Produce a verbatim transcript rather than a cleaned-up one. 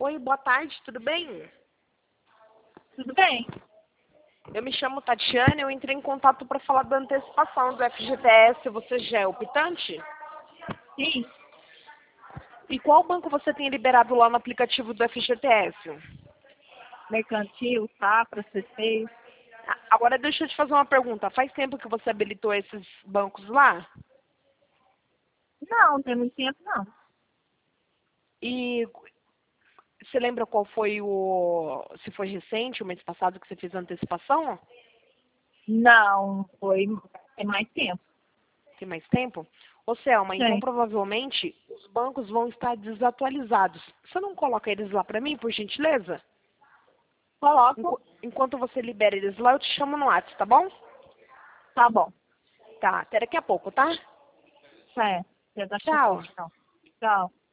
Oi, boa tarde, tudo bem? Tudo bem? Eu me chamo Tatiana, eu entrei em contato para falar da antecipação do F G T S. Você já é optante? Sim. E qual banco você tem liberado lá no aplicativo do F G T S? Mercantil, Safra, C seis. Ah, Agora deixa eu te fazer uma pergunta. Faz tempo que você habilitou esses bancos lá? Não, não tem muito tempo, não. E você lembra qual foi o... se foi recente, o mês passado, que você fez a antecipação? Não, foi tem mais tempo. Tem mais tempo? Ô, Selma, então Tem. provavelmente os bancos vão estar desatualizados. Você não coloca eles lá para mim, por gentileza? Coloco. Enqu- Enquanto você libera eles lá, eu te chamo no WhatsApp, tá bom? Tá bom. Tá, até daqui a pouco, tá? É. Já daqui a Tchau. pouco, então. Tchau.